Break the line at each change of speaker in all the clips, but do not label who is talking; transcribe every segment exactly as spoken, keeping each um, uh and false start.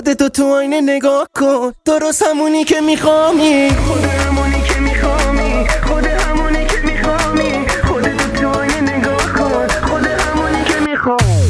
خودتو تو آینه نگاه کن، درست همونی که میخوامی، خود همونی که میخوامی، خود همونی که میخوامی، خودتو تو آینه نگاه کن، خود همونی که میخوامی.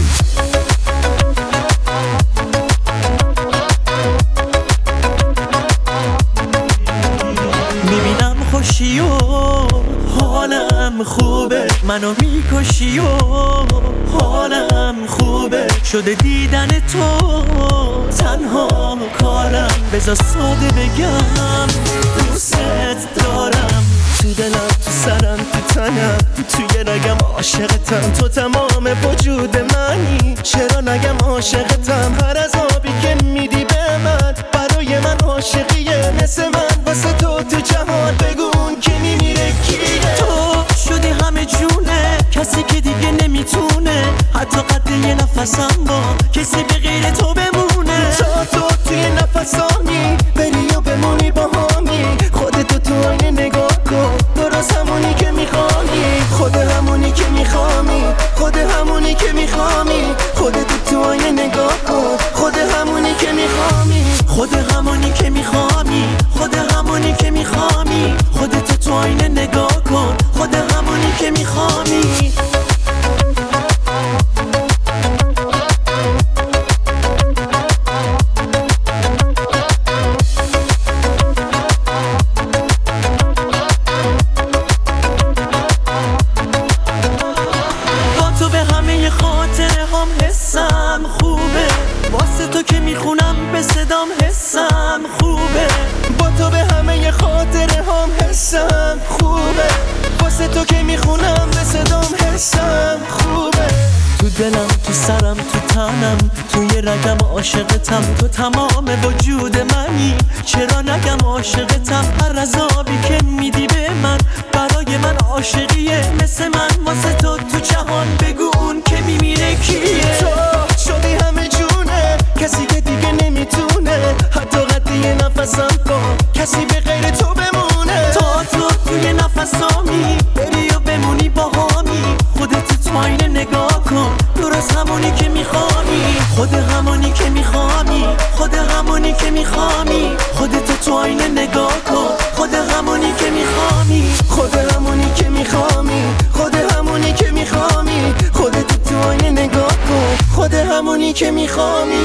میبینم خوشی و حالم خوبه، منو میکشی و حالم خوبه، شده دیدن تو تنها کارم، بذار ساده بگم دوست دارم، تو دلم تو سرم تو تنم توی رگم عاشقتم، تو تمام وجود منی، چرا نگم عاشقتم، هر عذابی که میدی به من برای من عاشقیه، مثل من واسه تو تو جهان بگون که میمیره کیه، تو شدی همه جونه، کسی که دیگه نمیتونه حتی قد یه نفسم با کسی به غیر تو بمونه، تا تو توی نفسانی بری و بمونی با همی، خودتو تو آینه نگاه کن، درست همونی که میخوانی، خود همونی که میخوامی، خود همونی که میخوامی، خودتو تو آینه نگاه کن، خود همونی که میخوامی، خود همونی که میخوامی، خود همونی که میخوامی، خودتو تو آینه نگاه کن، خود همونی که میخوامی. حسم خوبه واسه تو که میخونم به صدام، حسم خوبه با تو به همه خاطره هم، حسم خوبه واسه تو که میخونم به صدام، حسم خوبه، تو دلم تو سرم تو تنم توی رگم عاشقتم، تو تمام وجود منی، چرا نگم عاشقتم، هر عذابی که میدی به من برای من عاشقیه، مثل من واسه تو تو جهان بگو اون که میمیره کیه، تو شدی همه جونه، کسی که دیگه نمیتونه حتی قد یه نفسم کن کسی به غیر تو بمونه، تا تو توی نفسامی بری و بمونی با همی، خودت تو آینه نگاه کن، درست همونی که میخوامی، خود همونی که میخوامی، خود همونی که میخوامی، خودت تو آینه نگاه کن، خود همونی که میخوامی، خود همونی که میخوامی، خود همونی که میخوامی، خودت تو آینه نگاه کن، خود همونی که میخوامی.